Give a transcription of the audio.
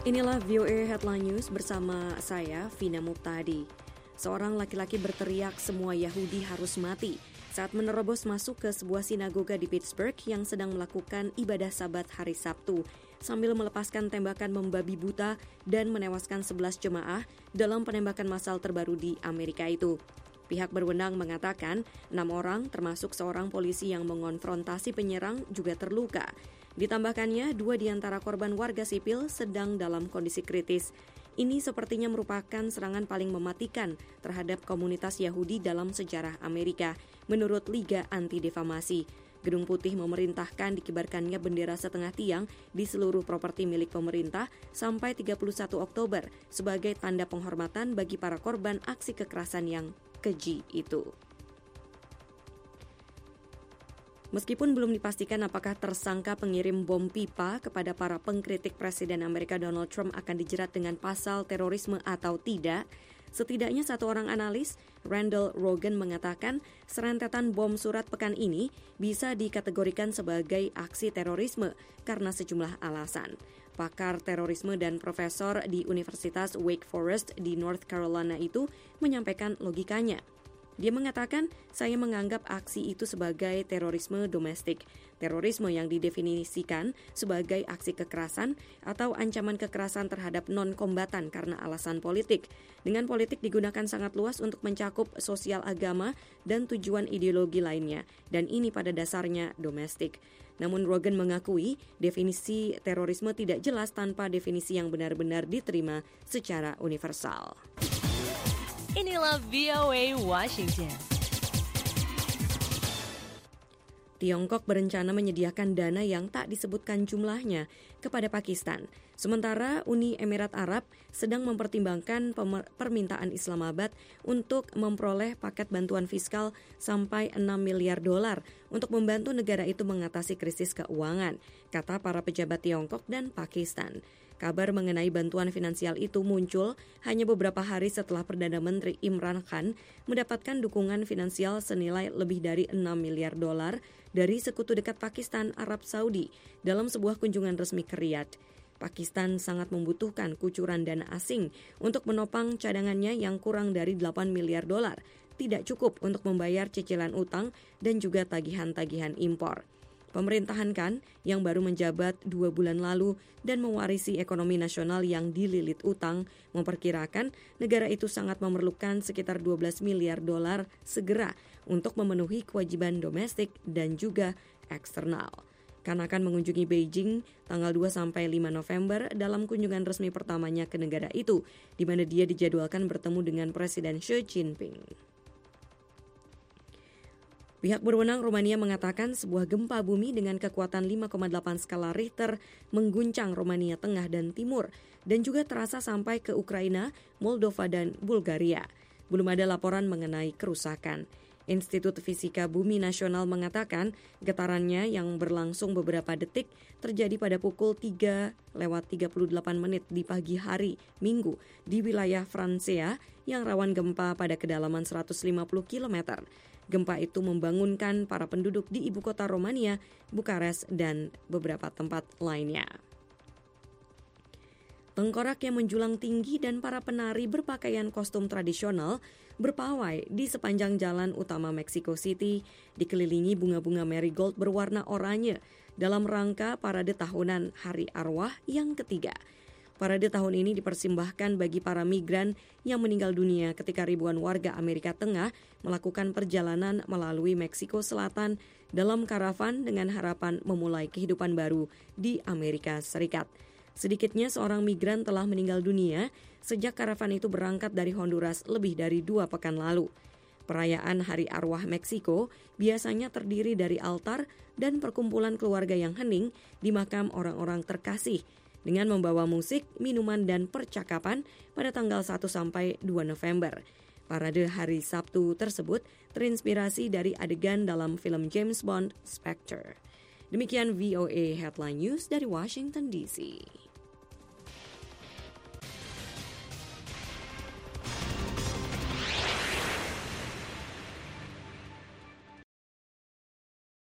Inilah VOA Headline News bersama saya, Vina Muptadi. Seorang laki-laki berteriak semua Yahudi harus mati saat menerobos masuk ke sebuah sinagoga di Pittsburgh yang sedang melakukan ibadah Sabat hari Sabtu sambil melepaskan tembakan membabi buta dan menewaskan 11 jemaah dalam penembakan massal terbaru di Amerika itu. Pihak berwenang mengatakan 6 orang termasuk seorang polisi yang mengonfrontasi penyerang juga terluka. Ditambahkannya, 2 di antara korban warga sipil sedang dalam kondisi kritis. Ini sepertinya merupakan serangan paling mematikan terhadap komunitas Yahudi dalam sejarah Amerika, menurut Liga Anti-Defamasi. Gedung Putih memerintahkan dikibarkannya bendera setengah tiang di seluruh properti milik pemerintah sampai 31 Oktober sebagai tanda penghormatan bagi para korban aksi kekerasan yang keji itu. Meskipun belum dipastikan apakah tersangka pengirim bom pipa kepada para pengkritik Presiden Amerika Donald Trump akan dijerat dengan pasal terorisme atau tidak, setidaknya satu orang analis, Randall Rogan, mengatakan serentetan bom surat pekan ini bisa dikategorikan sebagai aksi terorisme karena sejumlah alasan. Pakar terorisme dan profesor di Universitas Wake Forest di North Carolina itu menyampaikan logikanya. Dia mengatakan, saya menganggap aksi itu sebagai terorisme domestik. Terorisme yang didefinisikan sebagai aksi kekerasan atau ancaman kekerasan terhadap non-kombatan karena alasan politik. Dengan politik digunakan sangat luas untuk mencakup sosial, agama, dan tujuan ideologi lainnya. Dan ini pada dasarnya domestik. Namun Rogan mengakui definisi terorisme tidak jelas tanpa definisi yang benar-benar diterima secara universal. Inilah VOA Washington. Tiongkok berencana menyediakan dana yang tak disebutkan jumlahnya kepada Pakistan. Sementara Uni Emirat Arab sedang mempertimbangkan permintaan Islamabad untuk memperoleh paket bantuan fiskal sampai $6 miliar untuk membantu negara itu mengatasi krisis keuangan, kata para pejabat Tiongkok dan Pakistan. Kabar mengenai bantuan finansial itu muncul hanya beberapa hari setelah Perdana Menteri Imran Khan mendapatkan dukungan finansial senilai lebih dari $6 miliar dari sekutu dekat Pakistan, Arab Saudi, dalam sebuah kunjungan resmi ke Riyadh. Pakistan sangat membutuhkan kucuran dana asing untuk menopang cadangannya yang kurang dari $8 miliar. Tidak cukup untuk membayar cicilan utang dan juga tagihan-tagihan impor. Pemerintahan Khan yang baru menjabat 2 bulan lalu dan mewarisi ekonomi nasional yang dililit utang memperkirakan negara itu sangat memerlukan sekitar $12 miliar segera untuk memenuhi kewajiban domestik dan juga eksternal. Khan akan mengunjungi Beijing tanggal 2-5 November dalam kunjungan resmi pertamanya ke negara itu, di mana dia dijadwalkan bertemu dengan Presiden Xi Jinping. Pihak berwenang Rumania mengatakan sebuah gempa bumi dengan kekuatan 5,8 skala Richter mengguncang Rumania Tengah dan Timur dan juga terasa sampai ke Ukraina, Moldova, dan Bulgaria. Belum ada laporan mengenai kerusakan. Institut Fisika Bumi Nasional mengatakan getarannya yang berlangsung beberapa detik terjadi pada pukul 3:38 di pagi hari Minggu di wilayah Francia yang rawan gempa pada kedalaman 150 km. Gempa itu membangunkan para penduduk di ibu kota Romania, Bukares, dan beberapa tempat lainnya. Tengkorak yang menjulang tinggi dan para penari berpakaian kostum tradisional berpawai di sepanjang jalan utama Mexico City, dikelilingi bunga-bunga marigold berwarna oranye dalam rangka parade tahunan Hari Arwah yang ketiga. Parade tahun ini dipersembahkan bagi para migran yang meninggal dunia ketika ribuan warga Amerika Tengah melakukan perjalanan melalui Meksiko Selatan dalam karavan dengan harapan memulai kehidupan baru di Amerika Serikat. Sedikitnya seorang migran telah meninggal dunia sejak karavan itu berangkat dari Honduras lebih dari 2 pekan lalu. Perayaan Hari Arwah Meksiko biasanya terdiri dari altar dan perkumpulan keluarga yang hening di makam orang-orang terkasih dengan membawa musik, minuman, dan percakapan pada tanggal 1-2 November. Parade hari Sabtu tersebut terinspirasi dari adegan dalam film James Bond, Spectre. Demikian VOA Headline News dari Washington DC.